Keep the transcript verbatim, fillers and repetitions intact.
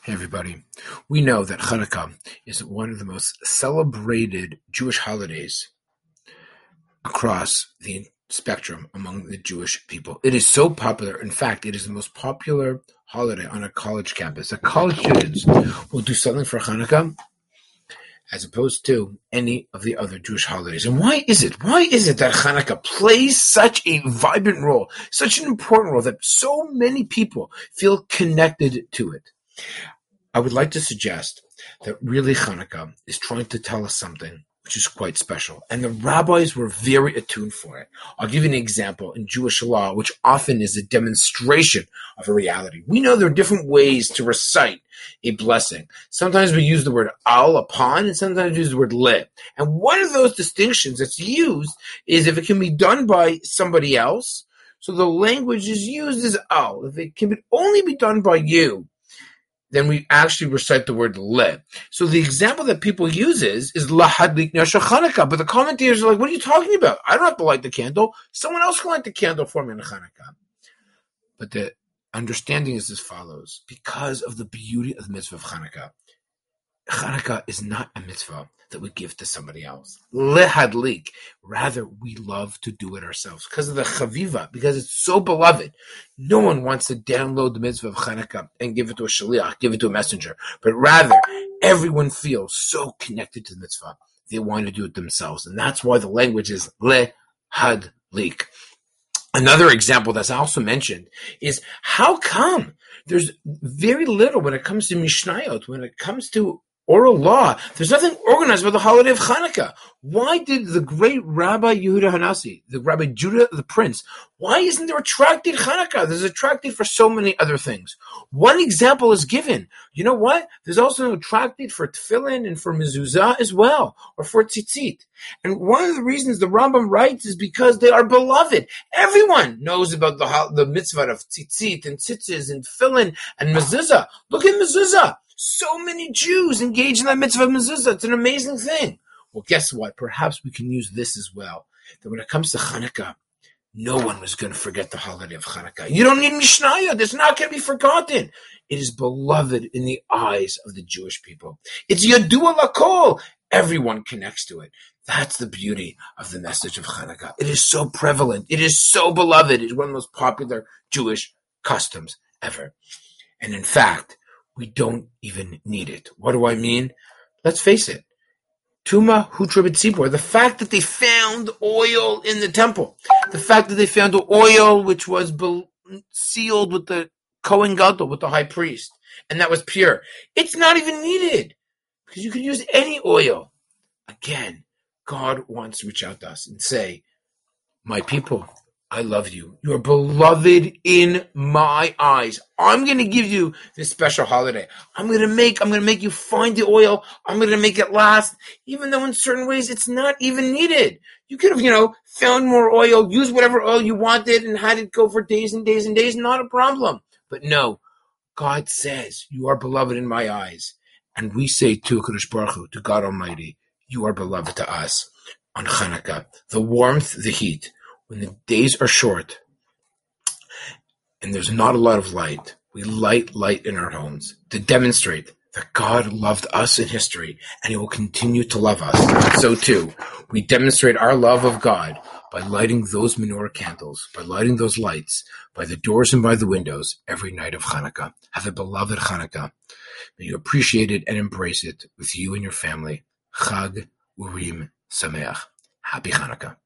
Hey everybody, we know that Hanukkah is one of the most celebrated Jewish holidays across the spectrum among the Jewish people. It is so popular. In fact, it is the most popular holiday on a college campus. The college students will do something for Hanukkah as opposed to any of the other Jewish holidays. And why is it? Why is it that Hanukkah plays such a vibrant role, such an important role that so many people feel connected to it? I would like to suggest that really Hanukkah is trying to tell us something which is quite special. And the rabbis were very attuned for it. I'll give you an example in Jewish law, which often is a demonstration of a reality. We know there are different ways to recite a blessing. Sometimes we use the word al, upon, and sometimes we use the word le. And one of those distinctions that's used is if it can be done by somebody else. So the language is used as al. If it can only be done by you, then we actually recite the word le. So the example that people use is, is lahadlik nesha Chanukah. But the commentators are like, what are you talking about? I don't have to light the candle. Someone else can light the candle for me on Chanukah. But the understanding is as follows. Because of the beauty of the mitzvah of Chanukah, Chanukah is not a mitzvah that we give to somebody else. Lehadlik. Rather, we love to do it ourselves. Because of the chaviva, because it's so beloved. No one wants to download the mitzvah of Chanukah and give it to a shaliach, give it to a messenger. But rather, everyone feels so connected to the mitzvah. They want to do it themselves. And that's why the language is lehadlik. Another example that's also mentioned is how come there's very little when it comes to Mishnayot, when it comes to oral law, there's nothing organized about the holiday of Hanukkah. Why did the great Rabbi Yehuda Hanassi, the Rabbi Judah the Prince, why isn't there a tractate Hanukkah? There's a tractate for so many other things. One example is given. You know what? There's also a tractate for tefillin and for mezuzah as well, or for tzitzit. And one of the reasons the Rambam writes is because they are beloved. Everyone knows about the, the mitzvah of tzitzit and tzitzis and tefillin and mezuzah. Look at mezuzah. So many Jews engage in that mitzvah of mezuzah. It's an amazing thing. Well, guess what? Perhaps we can use this as well. That when it comes to Hanukkah, no one was going to forget the holiday of Hanukkah. You don't need Mishnayot. It's not going to be forgotten. It is beloved in the eyes of the Jewish people. It's Yadua Lakol. Everyone connects to it. That's the beauty of the message of Hanukkah. It is so prevalent. It is so beloved. It's one of the most popular Jewish customs ever. And in fact, we don't even need it. What do I mean? Let's face it. Tuma Hutra B'Tzipor, the fact that they found oil in the temple, the fact that they found the oil which was be- sealed with the Kohen Gadol, with the high priest, and that was pure. It's not even needed because you could use any oil. Again, God wants to reach out to us and say, my people, I love you. You are beloved in my eyes. I'm going to give you this special holiday. I'm going to make, I'm going to make you find the oil. I'm going to make it last, even though in certain ways it's not even needed. You could have, you know, found more oil, used whatever oil you wanted and had it go for days and days and days. Not a problem. But no, God says you are beloved in my eyes. And we say to Kadosh Baruch Hu, to God Almighty, you are beloved to us on Hanukkah. The warmth, the heat. When the days are short and there's not a lot of light, we light light in our homes to demonstrate that God loved us in history and he will continue to love us. So too, we demonstrate our love of God by lighting those menorah candles, by lighting those lights, by the doors and by the windows every night of Hanukkah. Have a beloved Hanukkah. May you appreciate it and embrace it with you and your family. Chag Urim Sameach. Happy Hanukkah.